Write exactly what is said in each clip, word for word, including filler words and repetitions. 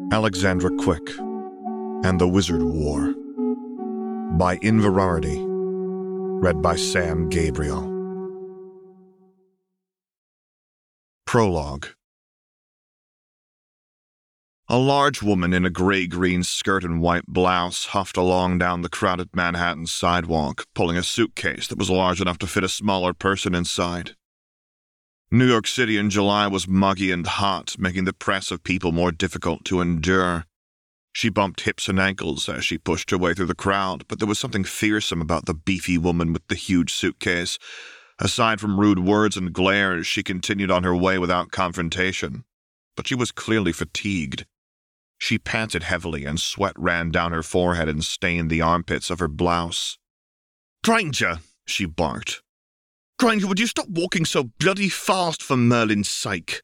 Alexandra Quick and the Wizard War by Inverarity, read by Sam Gabriel. Prologue. A large woman in a gray-green skirt and white blouse huffed along down the crowded Manhattan sidewalk, pulling a suitcase that was large enough to fit a smaller person inside. New York City in July was muggy and hot, making the press of people more difficult to endure. She bumped hips and ankles as she pushed her way through the crowd, but there was something fearsome about the beefy woman with the huge suitcase. Aside from rude words and glares, she continued on her way without confrontation. But she was clearly fatigued. She panted heavily, and sweat ran down her forehead and stained the armpits of her blouse. "Granger," she barked. "Granger, would you stop walking so bloody fast for Merlin's sake?"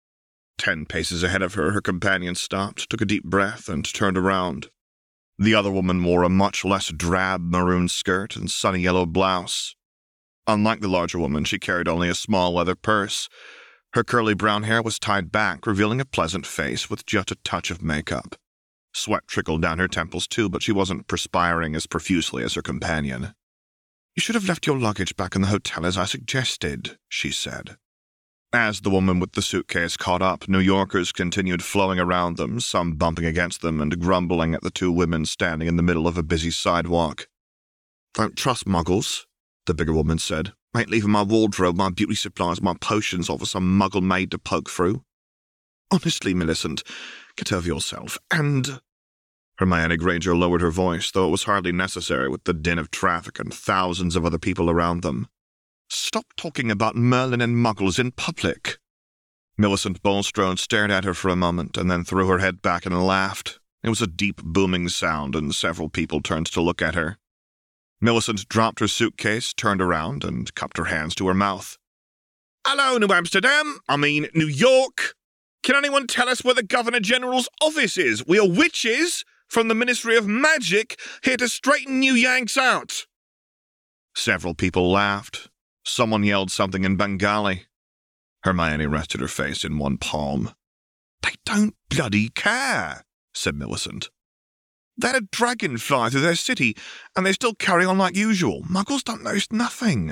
Ten paces ahead of her, her companion stopped, took a deep breath, and turned around. The other woman wore a much less drab maroon skirt and sunny yellow blouse. Unlike the larger woman, she carried only a small leather purse. Her curly brown hair was tied back, revealing a pleasant face with just a touch of makeup. Sweat trickled down her temples too, but she wasn't perspiring as profusely as her companion. "You should have left your luggage back in the hotel as I suggested," she said. As the woman with the suitcase caught up, New Yorkers continued flowing around them, some bumping against them and grumbling at the two women standing in the middle of a busy sidewalk. "Don't trust muggles," the bigger woman said. "Ain't leaving my wardrobe, my beauty supplies, my potions off for some muggle maid to poke through. Honestly, Millicent, get over yourself, and—" Hermione Granger lowered her voice, though it was hardly necessary with the din of traffic and thousands of other people around them. "Stop talking about Merlin and muggles in public." Millicent Bulstrode stared at her for a moment and then threw her head back and laughed. It was a deep, booming sound, and several people turned to look at her. Millicent dropped her suitcase, turned around, and cupped her hands to her mouth. "Hello, New Amsterdam! I mean, New York! Can anyone tell us where the Governor General's office is? We are witches from the Ministry of Magic, here to straighten you Yanks out." Several people laughed. Someone yelled something in Bengali. Hermione rested her face in one palm. "They don't bloody care," said Millicent. "They had a dragon fly through their city, and they still carry on like usual. Muggles don't notice nothing."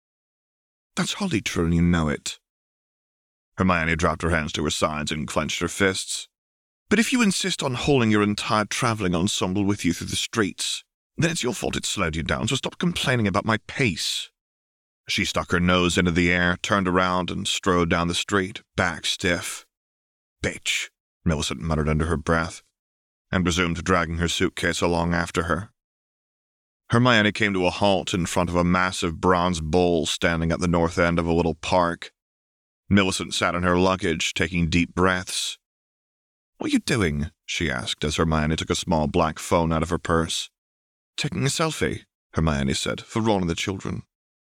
"That's wholly true, and you know it." Hermione dropped her hands to her sides and clenched her fists. "But if you insist on hauling your entire travelling ensemble with you through the streets, then it's your fault it slowed you down, so stop complaining about my pace." She stuck her nose into the air, turned around, and strode down the street, back stiff. "Bitch," Millicent muttered under her breath, and resumed dragging her suitcase along after her. Hermione came to a halt in front of a massive bronze bull standing at the north end of a little park. Millicent sat on her luggage, taking deep breaths. "What are you doing?" she asked as Hermione took a small black phone out of her purse. "Taking a selfie," Hermione said, "for Ron and the children."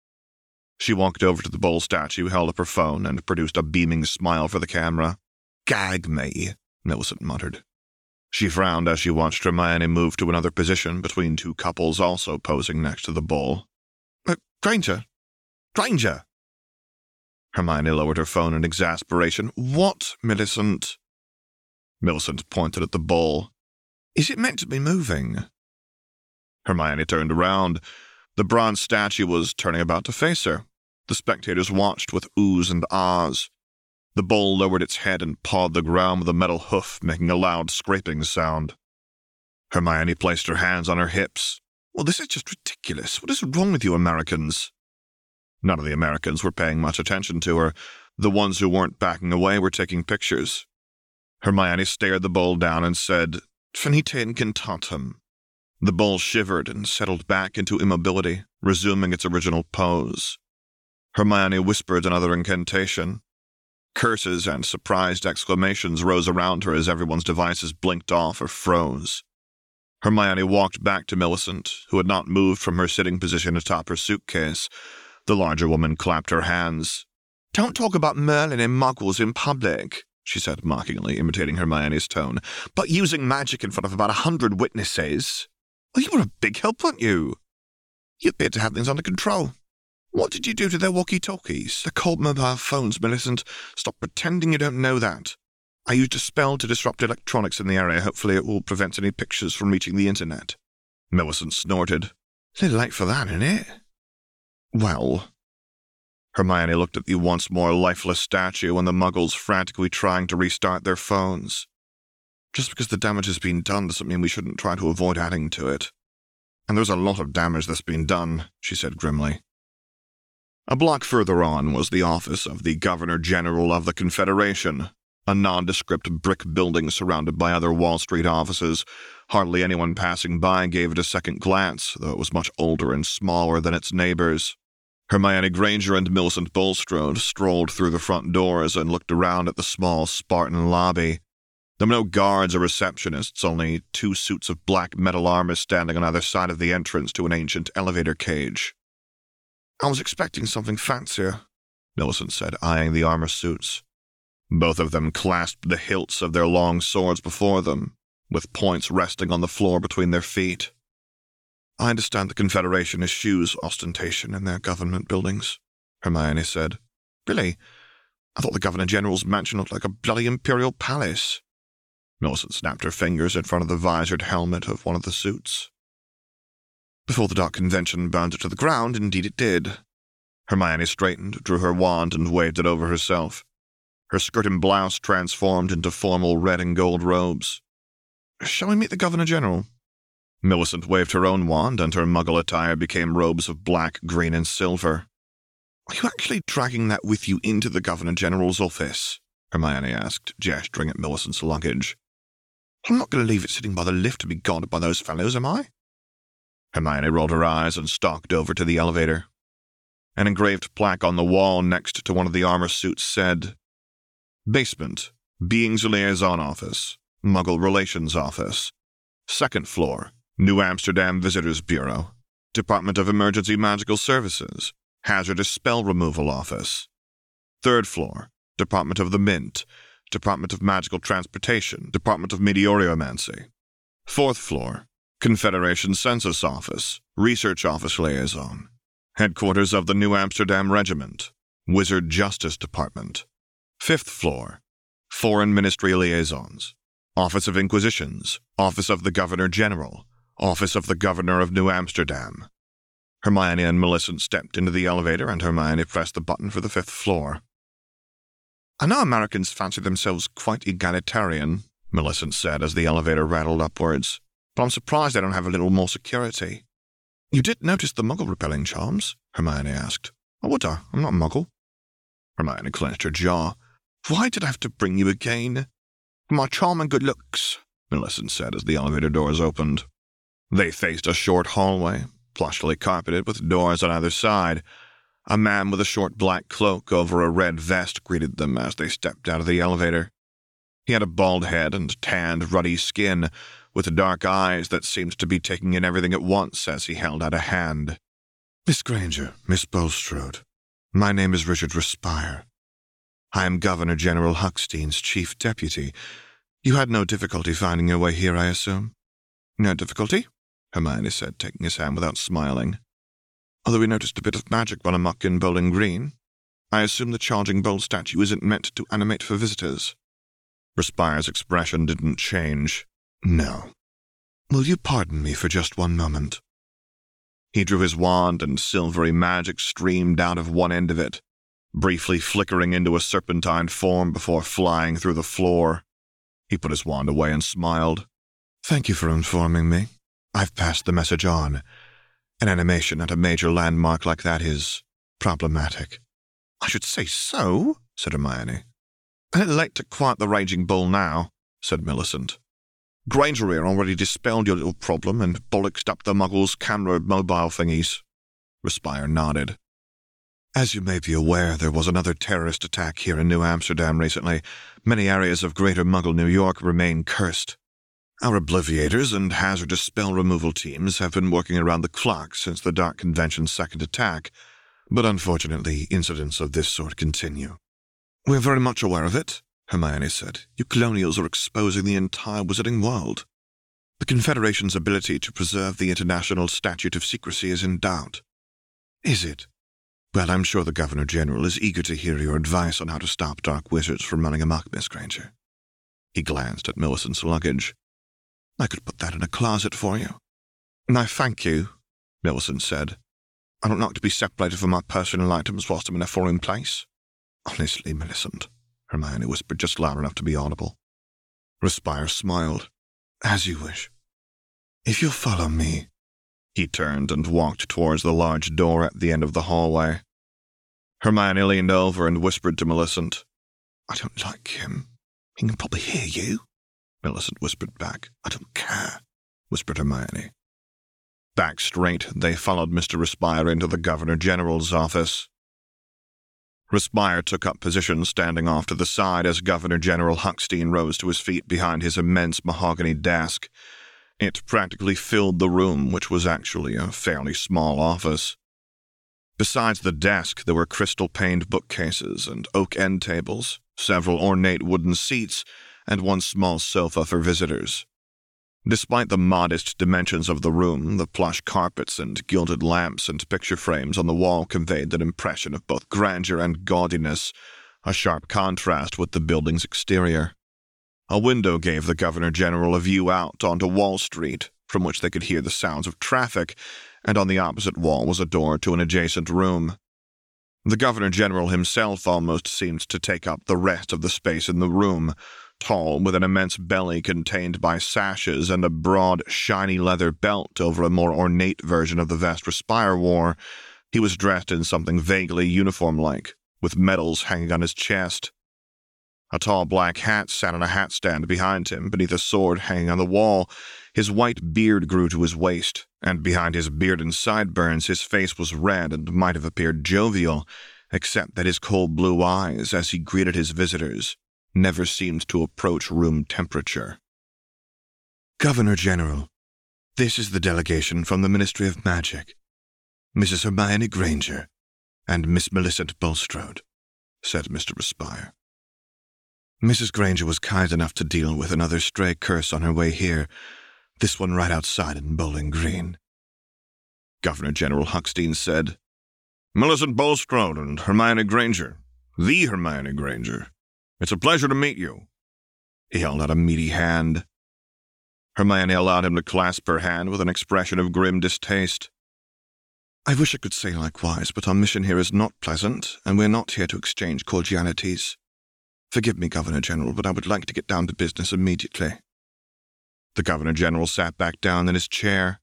She walked over to the bull statue, held up her phone, and produced a beaming smile for the camera. "Gag me," Millicent muttered. She frowned as she watched Hermione move to another position between two couples also posing next to the bull. Uh, Granger! Granger! Hermione lowered her phone in exasperation. "What, Millicent?" Millicent pointed at the bull. "Is it meant to be moving?" Hermione turned around. The bronze statue was turning about to face her. The spectators watched with oohs and ahs. The bull lowered its head and pawed the ground with a metal hoof, making a loud scraping sound. Hermione placed her hands on her hips. "Well, this is just ridiculous. What is wrong with you Americans?" None of the Americans were paying much attention to her. The ones who weren't backing away were taking pictures. Hermione stared the bull down and said, "Finite incantatem." The bull shivered and settled back into immobility, resuming its original pose. Hermione whispered another incantation. Curses and surprised exclamations rose around her as everyone's devices blinked off or froze. Hermione walked back to Millicent, who had not moved from her sitting position atop her suitcase. The larger woman clapped her hands. "Don't talk about Merlin and muggles in public," she said mockingly, imitating Hermione's tone, "but using magic in front of about a hundred witnesses. Well, you were a big help, weren't you? You appeared to have things under control. What did you do to their walkie-talkies? They're called mobile phones, Millicent. Stop pretending you don't know that." I used a spell to disrupt electronics in the area. Hopefully it will prevent any pictures from reaching the internet. Millicent snorted. A little late for that, isn't it? Well... Hermione looked at the once more lifeless statue and the muggles frantically trying to restart their phones. Just because the damage has been done doesn't mean we shouldn't try to avoid adding to it. And there's a lot of damage that's been done, she said grimly. A block further on was the office of the Governor-General of the Confederation, a nondescript brick building surrounded by other Wall Street offices. Hardly anyone passing by gave it a second glance, though it was much older and smaller than its neighbors. Hermione Granger and Millicent Bulstrode strolled through the front doors and looked around at the small Spartan lobby. There were no guards or receptionists, only two suits of black metal armor standing on either side of the entrance to an ancient elevator cage. I was expecting something fancier, Millicent said, eyeing the armor suits. Both of them clasped the hilts of their long swords before them, with points resting on the floor between their feet. I understand the Confederation eschews ostentation in their government buildings, Hermione said. Really? I thought the Governor-General's mansion looked like a bloody imperial palace. Millicent snapped her fingers in front of the visored helmet of one of the suits. Before the Dark Convention burned it to the ground, indeed it did. Hermione straightened, drew her wand, and waved it over herself. Her skirt and blouse transformed into formal red and gold robes. Shall we meet the Governor-General? Millicent waved her own wand, and her muggle attire became robes of black, green, and silver. Are you actually dragging that with you into the Governor-General's office? Hermione asked, gesturing at Millicent's luggage. I'm not going to leave it sitting by the lift to be guarded by those fellows, am I? Hermione rolled her eyes and stalked over to the elevator. An engraved plaque on the wall next to one of the armor suits said, Basement, Beings Liaison Office, Muggle Relations Office. Second floor, New Amsterdam Visitors Bureau, Department of Emergency Magical Services, Hazardous Spell Removal Office. Third floor, Department of the Mint, Department of Magical Transportation, Department of Meteoriomancy. Fourth floor, Confederation Census Office, Research Office Liaison, Headquarters of the New Amsterdam Regiment, Wizard Justice Department. Fifth floor, Foreign Ministry Liaisons, Office of Inquisitions, Office of the Governor-General, Office of the Governor of New Amsterdam. Hermione and Millicent stepped into the elevator, and Hermione pressed the button for the fifth floor. I know Americans fancy themselves quite egalitarian, Millicent said as the elevator rattled upwards, but I'm surprised they don't have a little more security. You did notice the Muggle-repelling charms? Hermione asked. Oh, would I? I'm not a Muggle. Hermione clenched her jaw. Why did I have to bring you again? For my charm and good looks, Millicent said as the elevator doors opened. They faced a short hallway, plushly carpeted with doors on either side. A man with a short black cloak over a red vest greeted them as they stepped out of the elevator. He had a bald head and tanned, ruddy skin, with dark eyes that seemed to be taking in everything at once as he held out a hand. Miss Granger, Miss Bulstrode, my name is Richard Respire. I am Governor-General Huckstein's chief deputy. You had no difficulty finding your way here, I assume? No difficulty? Hermione said, taking his hand without smiling. Although we noticed a bit of magic run amok in Bowling Green, I assume the charging bowl statue isn't meant to animate for visitors. Respire's expression didn't change. No. Will you pardon me for just one moment? He drew his wand, and silvery magic streamed out of one end of it, briefly flickering into a serpentine form before flying through the floor. He put his wand away and smiled. Thank you for informing me. I've passed the message on. An animation at a major landmark like that is problematic. I should say so, said Hermione. A little late to quiet the raging bull now, said Millicent. Granger here already dispelled your little problem and bollocksed up the Muggles' camera mobile thingies. Respire nodded. As you may be aware, there was another terrorist attack here in New Amsterdam recently. Many areas of Greater Muggle New York remain cursed. Our Obliviators and hazardous spell removal teams have been working around the clock since the Dark Convention's second attack, but unfortunately incidents of this sort continue. We're very much aware of it, Hermione said. You colonials are exposing the entire wizarding world. The Confederation's ability to preserve the International Statute of Secrecy is in doubt. Is it? Well, I'm sure the Governor-General is eager to hear your advice on how to stop dark wizards from running amok, Miss Granger. He glanced at Millicent's luggage. "I could put that in a closet for you." "No, thank you," Millicent said. "I don't like to be separated from my personal items whilst I'm in a foreign place." "Honestly, Millicent," Hermione whispered just loud enough to be audible. Respire smiled. "As you wish. If you'll follow me." He turned and walked towards the large door at the end of the hallway. Hermione leaned over and whispered to Millicent. "I don't like him. He can probably hear you." Millicent whispered back. "I don't care," whispered Hermione. Back straight, they followed Mister Respire into the Governor-General's office. Respire took up position standing off to the side as Governor-General Huckstein rose to his feet behind his immense mahogany desk. It practically filled the room, which was actually a fairly small office. Besides the desk, there were crystal-paned bookcases and oak end tables, several ornate wooden seats, and one small sofa for visitors. Despite the modest dimensions of the room, the plush carpets and gilded lamps and picture frames on the wall conveyed an impression of both grandeur and gaudiness, a sharp contrast with the building's exterior. A window gave the Governor-General a view out onto Wall Street, from which they could hear the sounds of traffic, and on the opposite wall was a door to an adjacent room. The Governor-General himself almost seemed to take up the rest of the space in the room, tall, with an immense belly contained by sashes and a broad, shiny leather belt over a more ornate version of the vest Respire wore. He was dressed in something vaguely uniform-like, with medals hanging on his chest. A tall black hat sat on a hat stand behind him, beneath a sword hanging on the wall. His white beard grew to his waist, and behind his beard and sideburns his face was red and might have appeared jovial, except that his cold blue eyes, as he greeted his visitors, never seemed to approach room temperature. "Governor-General, this is the delegation from the Ministry of Magic. Missus Hermione Granger and Miss Millicent Bulstrode," said Mister Respire. "Missus Granger was kind enough to deal with another stray curse on her way here, this one right outside in Bowling Green." Governor-General Huckstein said, "Millicent Bulstrode and Hermione Granger, the Hermione Granger. It's a pleasure to meet you." He held out a meaty hand. Hermione allowed him to clasp her hand with an expression of grim distaste. "I wish I could say likewise, but our mission here is not pleasant, and we're not here to exchange cordialities. Forgive me, Governor-General, but I would like to get down to business immediately." The Governor-General sat back down in his chair.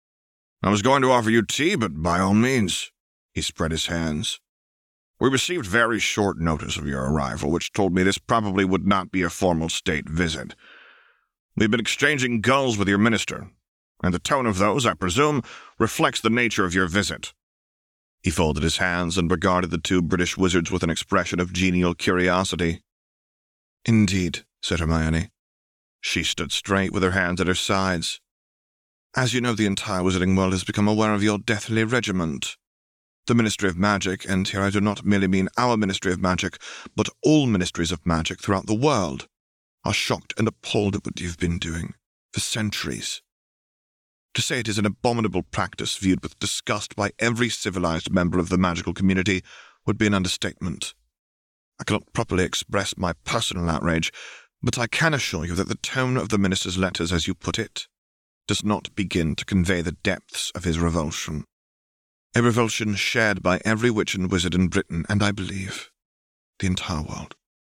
"I was going to offer you tea, but by all means." He spread his hands. "We received very short notice of your arrival, which told me this probably would not be a formal state visit. We've been exchanging gulls with your minister, and the tone of those, I presume, reflects the nature of your visit." He folded his hands and regarded the two British wizards with an expression of genial curiosity. "Indeed," said Hermione. She stood straight with her hands at her sides. "As you know, the entire wizarding world has become aware of your deathly regiment. The Ministry of Magic, and here I do not merely mean our Ministry of Magic, but all ministries of magic throughout the world, are shocked and appalled at what you've been doing for centuries. To say it is an abominable practice viewed with disgust by every civilized member of the magical community would be an understatement. I cannot properly express my personal outrage, but I can assure you that the tone of the minister's letters, as you put it, does not begin to convey the depths of his revulsion. A revulsion shared by every witch and wizard in Britain, and I believe the entire world."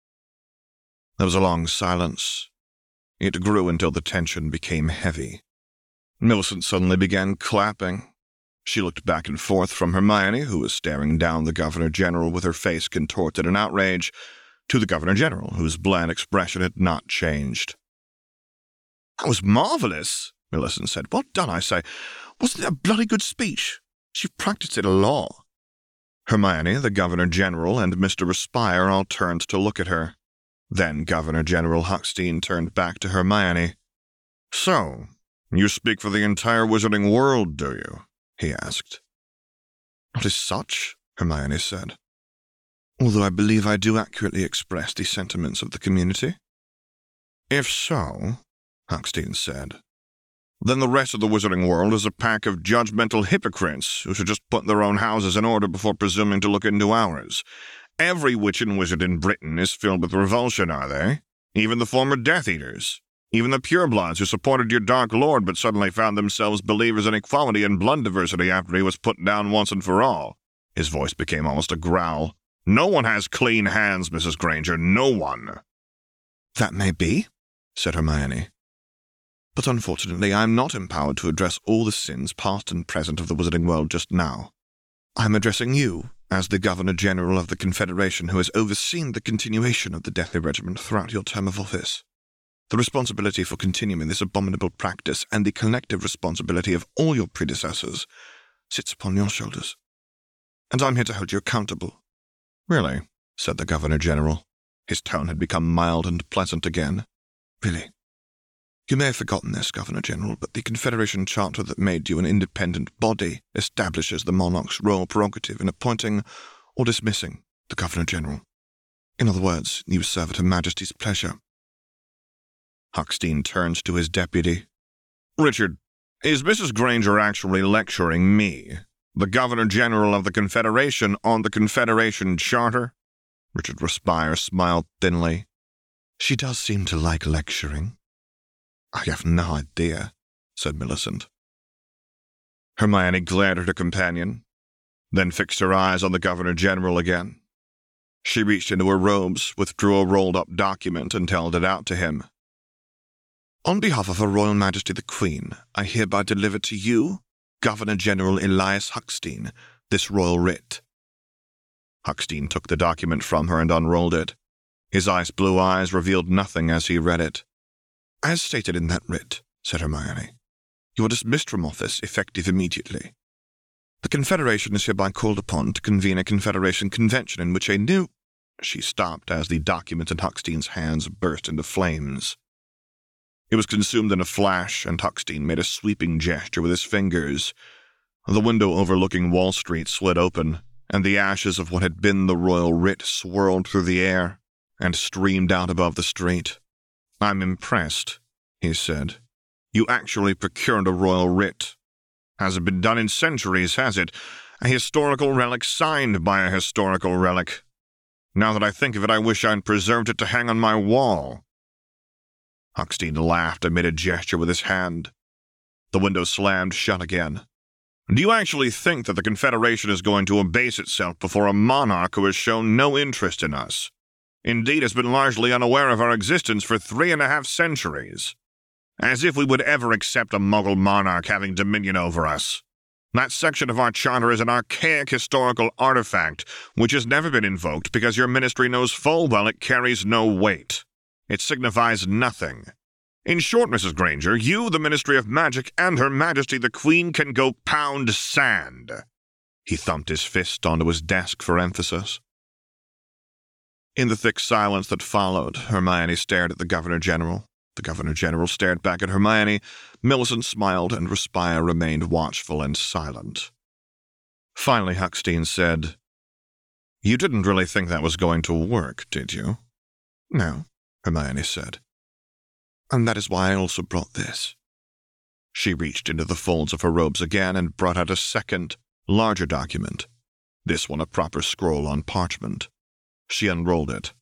There was a long silence. It grew until the tension became heavy. Millicent suddenly began clapping. She looked back and forth from Hermione, who was staring down the Governor-General with her face contorted in outrage, to the Governor-General, whose bland expression had not changed. "That was marvellous," Millicent said. "Well done, I say. Wasn't it a bloody good speech? She practiced it a lot." Hermione, the Governor-General, and Mister Respire all turned to look at her. Then Governor-General Huckstein turned back to Hermione. "So, you speak for the entire wizarding world, do you?" he asked. "Not as such," Hermione said, "although I believe I do accurately express the sentiments of the community." "If so," Huckstein said, "then the rest of the wizarding world is a pack of judgmental hypocrites who should just put their own houses in order before presuming to look into ours. Every witch and wizard in Britain is filled with revulsion, are they? Even the former Death Eaters. Even the purebloods who supported your Dark Lord but suddenly found themselves believers in equality and blood diversity after he was put down once and for all. His voice became almost a growl. No one has clean hands, Missus Granger, no one. That may be, said Hermione. But unfortunately I am not empowered to address all the sins past and present of the Wizarding World just now. I am addressing you, as the Governor-General of the Confederation who has overseen the continuation of the Deathly Regiment throughout your term of office. The responsibility for continuing this abominable practice and the collective responsibility of all your predecessors sits upon your shoulders. And I'm here to hold you accountable. Really? Said the Governor-General. His tone had become mild and pleasant again. Really? You may have forgotten this, Governor-General, but the Confederation Charter that made you an independent body establishes the monarch's royal prerogative in appointing or dismissing the Governor-General. In other words, you serve at Her Majesty's pleasure. Huckstein turned to his deputy. Richard, is Missus Granger actually lecturing me, the Governor-General of the Confederation, on the Confederation Charter? Richard Respire smiled thinly. She does seem to like lecturing. I have no idea, said Millicent. Hermione glared at her companion, then fixed her eyes on the Governor-General again. She reached into her robes, withdrew a rolled-up document, and held it out to him. On behalf of Her Royal Majesty the Queen, I hereby deliver to you, Governor-General Elias Huckstein, this royal writ. Huckstein took the document from her and unrolled it. His ice-blue eyes revealed nothing as he read it. As stated in that writ, said Hermione, you are dismissed from office effective immediately. The Confederation is hereby called upon to convene a Confederation Convention in which a new— She stopped as the document in Huckstein's hands burst into flames. It was consumed in a flash, and Huckstein made a sweeping gesture with his fingers. The window overlooking Wall Street slid open, and the ashes of what had been the royal writ swirled through the air and streamed out above the street. I'm impressed, he said. You actually procured a royal writ. Hasn't been done in centuries, has it? A historical relic signed by a historical relic. Now that I think of it, I wish I'd preserved it to hang on my wall. Huckstein laughed and made a gesture with his hand. The window slammed shut again. Do you actually think that the Confederation is going to abase itself before a monarch who has shown no interest in us? Indeed, has been largely unaware of our existence for three and a half centuries. As if we would ever accept a Muggle monarch having dominion over us. That section of our charter is an archaic historical artifact, which has never been invoked because your ministry knows full well it carries no weight. It signifies nothing. In short, Missus Granger, you, the Ministry of Magic, and Her Majesty the Queen can go pound sand. He thumped his fist onto his desk for emphasis. In the thick silence that followed, Hermione stared at the Governor-General. The Governor-General stared back at Hermione. Millicent smiled, and Respire remained watchful and silent. Finally, Huckstein said, You didn't really think that was going to work, did you? No, Hermione said. And that is why I also brought this. She reached into the folds of her robes again and brought out a second, larger document, this one a proper scroll on parchment. She unrolled it.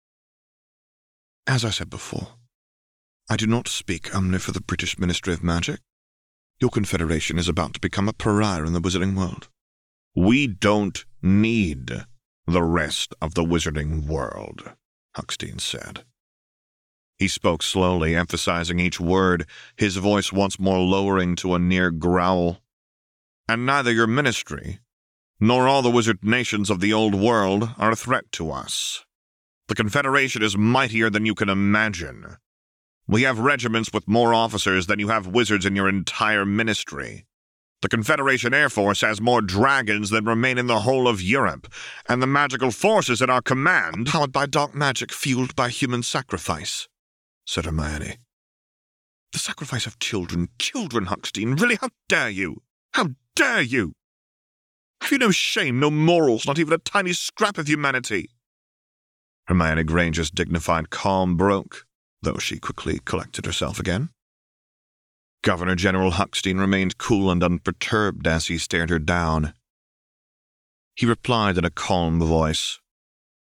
As I said before, I do not speak only for the British Ministry of Magic. Your Confederation is about to become a pariah in the Wizarding world. We don't need the rest of the Wizarding world, Huckstein said. He spoke slowly, emphasizing each word, his voice once more lowering to a near growl. And neither your ministry nor all the wizard nations of the old world are a threat to us. The Confederation is mightier than you can imagine. We have regiments with more officers than you have wizards in your entire ministry. The Confederation Air Force has more dragons than remain in the whole of Europe, and the magical forces at our command— Powered by dark magic fueled by human sacrifice, said Hermione. The sacrifice of children, children, Huckstein, really, how dare you? How dare you? Have you no shame, no morals, not even a tiny scrap of humanity? Hermione Granger's dignified calm broke, though she quickly collected herself again. Governor-General Huckstein remained cool and unperturbed as he stared her down. He replied in a calm voice,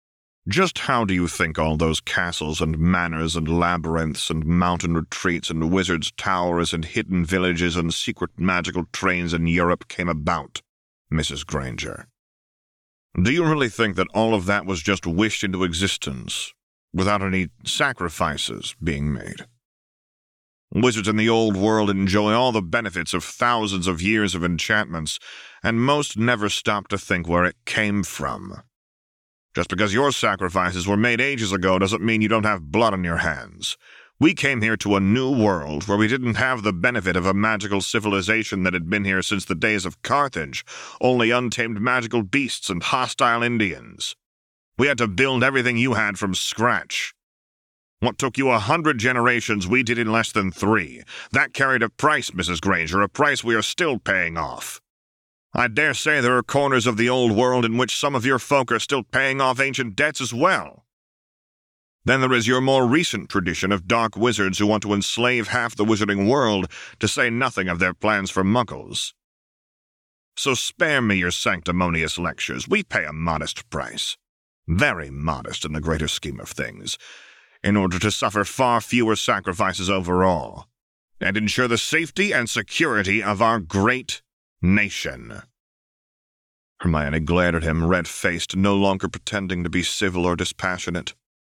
Just how do you think all those castles and manors and labyrinths and mountain retreats and wizards' towers and hidden villages and secret magical trains in Europe came about, Missus Granger? Do you really think that all of that was just wished into existence, without any sacrifices being made? Wizards in the old world enjoy all the benefits of thousands of years of enchantments, and most never stop to think where it came from. Just because your sacrifices were made ages ago doesn't mean you don't have blood on your hands. We came here to a new world where we didn't have the benefit of a magical civilization that had been here since the days of Carthage, only untamed magical beasts and hostile Indians. We had to build everything you had from scratch. What took you a hundred generations, we did in less than three. That carried a price, Missus Granger, a price we are still paying off. I dare say there are corners of the old world in which some of your folk are still paying off ancient debts as well. Then there is your more recent tradition of dark wizards who want to enslave half the wizarding world, to say nothing of their plans for muggles. So spare me your sanctimonious lectures. We pay a modest price, very modest in the greater scheme of things, in order to suffer far fewer sacrifices overall, and ensure the safety and security of our great nation. Hermione glared at him, red-faced, no longer pretending to be civil or dispassionate.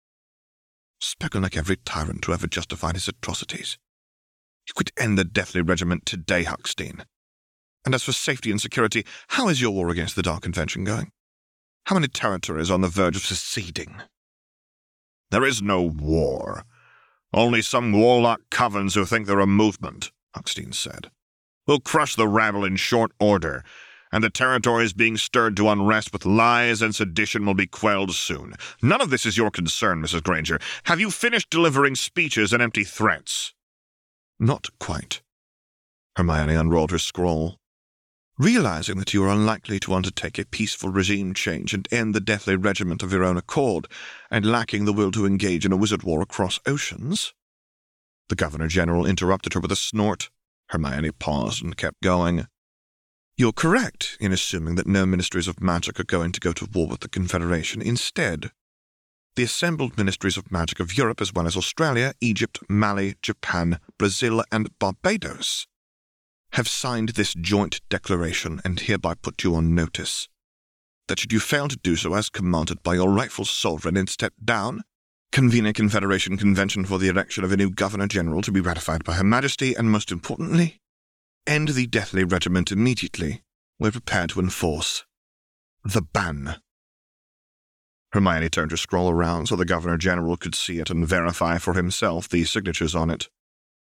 Spoken like every tyrant who ever justified his atrocities. You could end the Deathly Regiment today, Huckstein. And as for safety and security, how is your war against the Dark Convention going? How many territories are on the verge of seceding? There is no war. Only some warlock covens who think they're a movement, Huckstein said. We'll crush the rabble in short order, and the territories being stirred to unrest with lies and sedition will be quelled soon. None of this is your concern, Missus Granger. Have you finished delivering speeches and empty threats? Not quite. Hermione unrolled her scroll. Realizing that you are unlikely to undertake a peaceful regime change and end the Deathly Regiment of your own accord, and lacking the will to engage in a wizard war across oceans. The Governor-General interrupted her with a snort. Hermione paused and kept going. You're correct in assuming that no ministries of magic are going to go to war with the Confederation. Instead, the assembled ministries of magic of Europe, as well as Australia, Egypt, Mali, Japan, Brazil, and Barbados, have signed this joint declaration and hereby put you on notice that should you fail to do so as commanded by your rightful sovereign and step down, convene a Confederation Convention for the election of a new Governor-General to be ratified by Her Majesty, and most importantly, end the Deathly Regiment immediately. We're prepared to enforce the ban. Hermione turned her scroll around so the Governor-General could see it and verify for himself the signatures on it.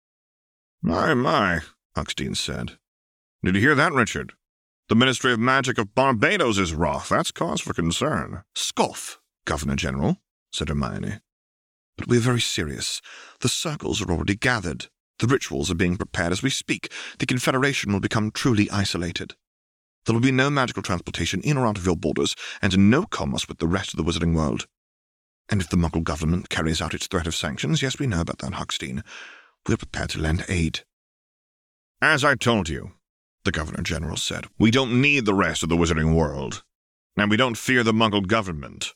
My, my, Huckstein said. Did you hear that, Richard? The Ministry of Magic of Barbados is wroth. That's cause for concern. Scoff, Governor-General, said Hermione. But we are very serious. The circles are already gathered. The rituals are being prepared as we speak. The Confederation will become truly isolated. There will be no magical transportation in or out of your borders, and no commerce with the rest of the wizarding world. And if the Muggle government carries out its threat of sanctions, yes, we know about that, Huckstein, we are prepared to lend aid. As I told you, the Governor-General said, we don't need the rest of the wizarding world, and we don't fear the Muggle government.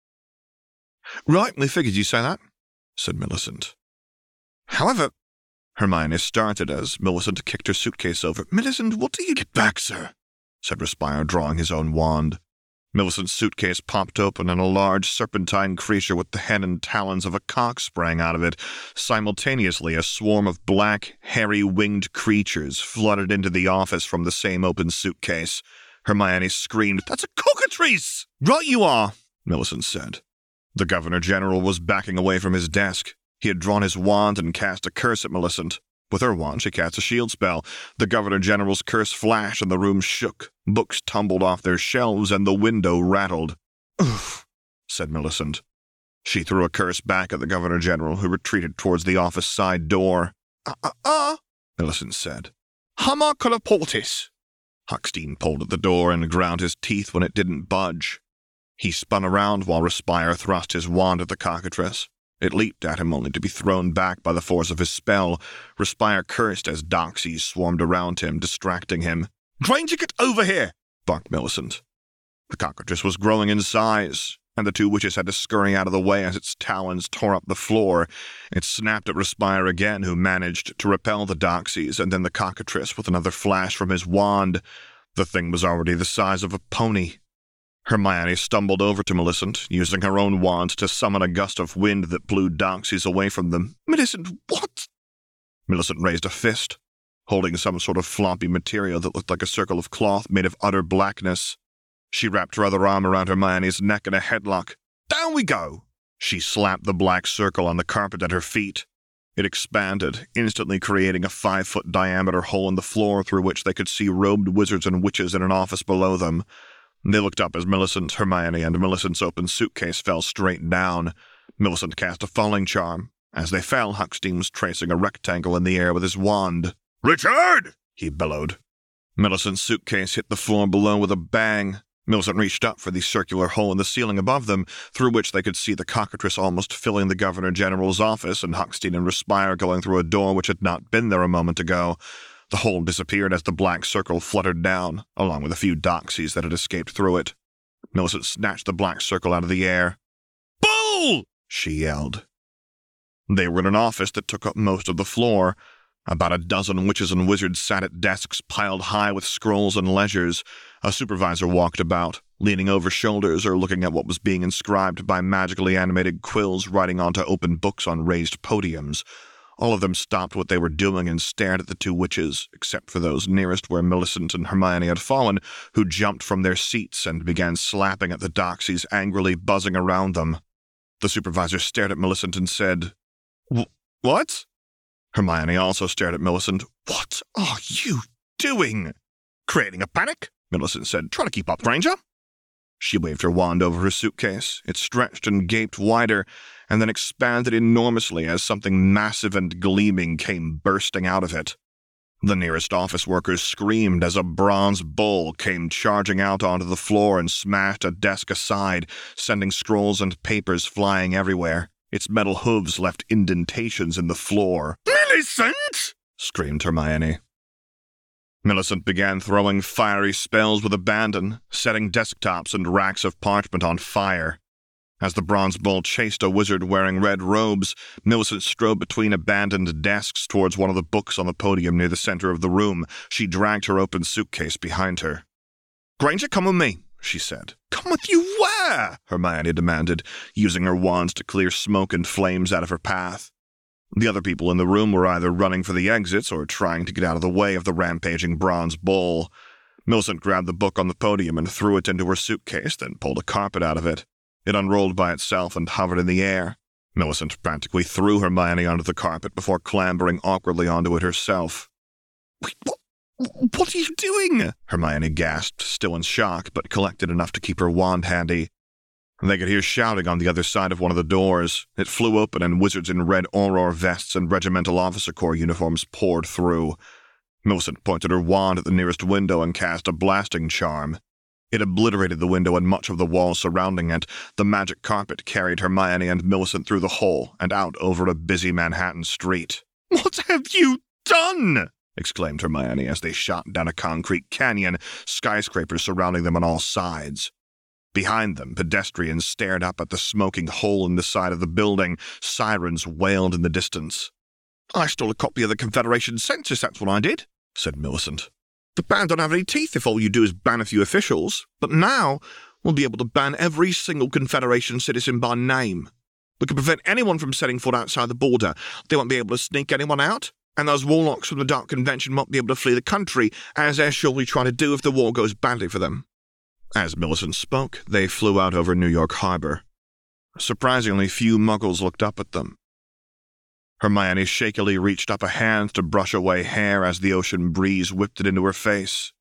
Right, we figured you'd say that, said Millicent. However, Hermione started as Millicent kicked her suitcase over. Millicent, what do you get back, sir? Said Respire, drawing his own wand. Millicent's suitcase popped open, and a large serpentine creature with the head and talons of a cock sprang out of it. Simultaneously, a swarm of black, hairy, winged creatures flooded into the office from the same open suitcase. Hermione screamed, That's a cockatrice! Right you are, Millicent said. The Governor-General was backing away from his desk. He had drawn his wand and cast a curse at Millicent. With her wand, she cast a shield spell. The Governor-General's curse flashed, and the room shook. Books tumbled off their shelves, and the window rattled. Oof, said Millicent. She threw a curse back at the Governor-General, who retreated towards the office side door. Ah, ah, ah, Millicent said. Hammer coloportis. Huckstein pulled at the door and ground his teeth when it didn't budge. He spun around while Respire thrust his wand at the cockatrice. It leaped at him only to be thrown back by the force of his spell. Respire cursed as doxies swarmed around him, distracting him. Granger, get over here, barked Millicent. The cockatrice was growing in size, and the two witches had to scurry out of the way as its talons tore up the floor. It snapped at Respire again, who managed to repel the Doxies, and then the cockatrice with another flash from his wand. The thing was already the size of a pony. Hermione stumbled over to Millicent, using her own wand to summon a gust of wind that blew Doxies away from them. "Millicent, what?" Millicent raised a fist, holding some sort of floppy material that looked like a circle of cloth made of utter blackness. She wrapped her other arm around Hermione's neck in a headlock. "Down we go!" She slapped the black circle on the carpet at her feet. It expanded, instantly creating a five-foot diameter hole in the floor through which they could see robed wizards and witches in an office below them. They looked up as Millicent, Hermione, and Millicent's open suitcase fell straight down. Millicent cast a falling charm. As they fell, Huckstein was tracing a rectangle in the air with his wand. "Richard!" he bellowed. Millicent's suitcase hit the floor below with a bang. Millicent reached up for the circular hole in the ceiling above them, through which they could see the cockatrice almost filling the Governor General's office, and Huckstein and Respire going through a door which had not been there a moment ago. The hole disappeared as the black circle fluttered down, along with a few Doxies that had escaped through it. Millicent snatched the black circle out of the air. "Bull!" she yelled. They were in an office that took up most of the floor. About a dozen witches and wizards sat at desks piled high with scrolls and ledgers. A supervisor walked about, leaning over shoulders or looking at what was being inscribed by magically animated quills writing onto open books on raised podiums. All of them stopped what they were doing and stared at the two witches, except for those nearest where Millicent and Hermione had fallen, who jumped from their seats and began slapping at the Doxies, angrily buzzing around them. The supervisor stared at Millicent and said, "What?" Hermione also stared at Millicent. "What are you doing?" "Creating a panic," Millicent said. "Trying to keep up, Granger." She waved her wand over her suitcase. It stretched and gaped wider, and then expanded enormously as something massive and gleaming came bursting out of it. The nearest office workers screamed as a bronze bull came charging out onto the floor and smashed a desk aside, sending scrolls and papers flying everywhere. Its metal hooves left indentations in the floor. "Millicent!" screamed Hermione. Millicent began throwing fiery spells with abandon, setting desktops and racks of parchment on fire. As the bronze bull chased a wizard wearing red robes, Millicent strode between abandoned desks towards one of the books on the podium near the center of the room. She dragged her open suitcase behind her. "Granger, come with me," she said. "Come with you where?" Hermione demanded, using her wand to clear smoke and flames out of her path. The other people in the room were either running for the exits or trying to get out of the way of the rampaging bronze bull. Millicent grabbed the book on the podium and threw it into her suitcase, then pulled a carpet out of it. It unrolled by itself and hovered in the air. Millicent practically threw Hermione onto the carpet before clambering awkwardly onto it herself. "Wait, what? What are you doing?" Hermione gasped, still in shock, but collected enough to keep her wand handy. They could hear shouting on the other side of one of the doors. It flew open, and wizards in red Auror vests and regimental officer corps uniforms poured through. Millicent pointed her wand at the nearest window and cast a blasting charm. It obliterated the window and much of the wall surrounding it. The magic carpet carried Hermione and Millicent through the hole and out over a busy Manhattan street. "What have you done?" exclaimed Hermione as they shot down a concrete canyon, skyscrapers surrounding them on all sides. Behind them, pedestrians stared up at the smoking hole in the side of the building. Sirens wailed in the distance. "I stole a copy of the Confederation census, that's what I did," said Millicent. "The ban don't have any teeth if all you do is ban a few officials, but now we'll be able to ban every single Confederation citizen by name. We can prevent anyone from setting foot outside the border. They won't be able to sneak anyone out, and those warlocks from the Dark Convention won't be able to flee the country, as they're surely trying to do if the war goes badly for them." As Millicent spoke, they flew out over New York Harbor. Surprisingly few muggles looked up at them. Hermione shakily reached up a hand to brush away hair as the ocean breeze whipped it into her face.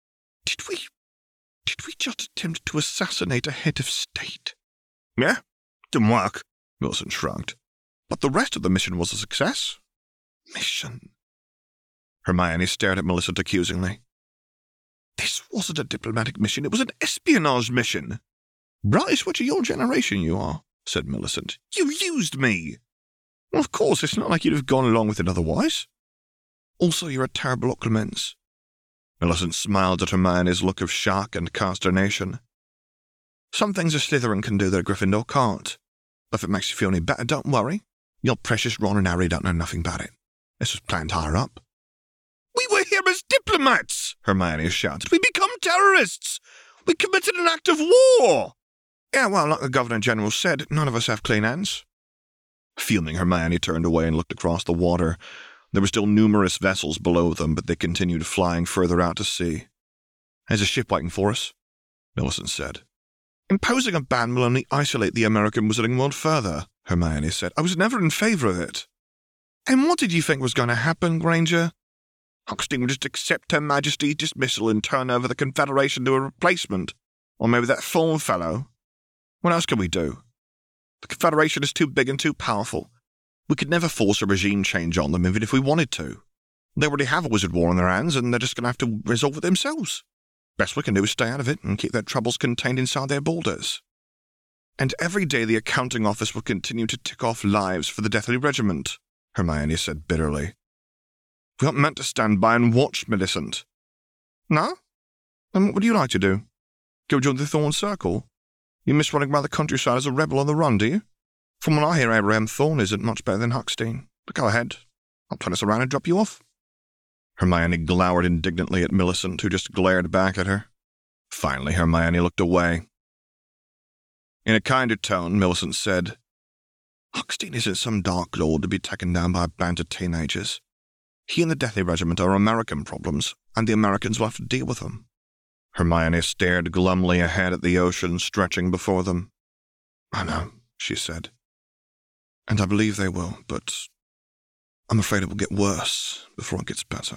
Did we... did we just attempt to assassinate a head of state?" "Yeah, didn't work," Millicent shrugged. "But the rest of the mission was a success." "Mission?" Hermione stared at Millicent accusingly. "This wasn't a diplomatic mission, it was an espionage mission." "Brightest witch of your generation you are," said Millicent. "You used me." "Well, of course, it's not like you'd have gone along with it otherwise." "Also, you're a terrible occlumens." Millicent smiled at Hermione's look of shock and consternation. Some things a Slytherin can do that a Gryffindor can't. But if it makes you feel any better, don't worry. Your precious Ron and Harry don't know nothing about it. This was planned higher up. We were here as diplomats, Hermione shouted. We become terrorists. We committed an act of war. Yeah, well, like the Governor-General said, none of us have clean hands. Fuming, Hermione turned away and looked across the water. There were still numerous vessels below them, but they continued flying further out to sea. There's a ship waiting for us, Millicent said. Imposing a ban will only isolate the American Wizarding World further, Hermione said. I was never in favor of it. And what did you think was going to happen, Granger? Huckstein would just accept Her Majesty's dismissal and turn over the Confederation to a replacement. Or maybe that Thorn fellow. What else can we do? The Confederation is too big and too powerful. We could never force a regime change on them, even if we wanted to. They already have a wizard war on their hands, and they're just going to have to resolve it themselves. Best we can do is stay out of it and keep their troubles contained inside their borders. And every day the accounting office will continue to tick off lives for the Deathly Regiment, Hermione said bitterly. We aren't meant to stand by and watch, Millicent. No? Then what would you like to do? Go join the Thorn Circle? You miss running around the countryside as a rebel on the run, do you? From what I hear, Abraham Thorn isn't much better than Huckstein. But go ahead. I'll turn us around and drop you off. Hermione glowered indignantly at Millicent, who just glared back at her. Finally, Hermione looked away. In a kinder tone, Millicent said, Huckstein isn't some dark lord to be taken down by a band of teenagers. He and the Deathly Regiment are American problems, and the Americans will have to deal with them. Hermione stared glumly ahead at the ocean stretching before them. I know, she said. And I believe they will, but I'm afraid it will get worse before it gets better.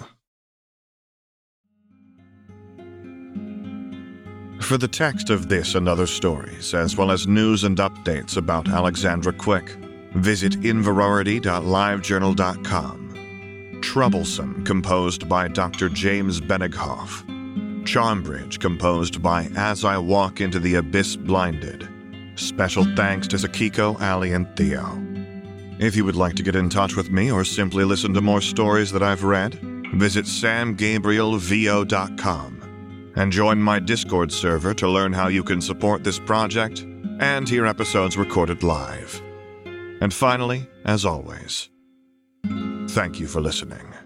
For the text of this and other stories, as well as news and updates about Alexandra Quick, visit inverarity dot livejournal dot com. Troublesome, composed by Doctor James Benighoff. Charmbridge, composed by As I Walk Into the Abyss Blinded. Special thanks to Sakiko, Ali, and Theo. If you would like to get in touch with me or simply listen to more stories that I've read, visit sam gabriel v o dot com and join my Discord server to learn how you can support this project and hear episodes recorded live. And finally, as always, thank you for listening.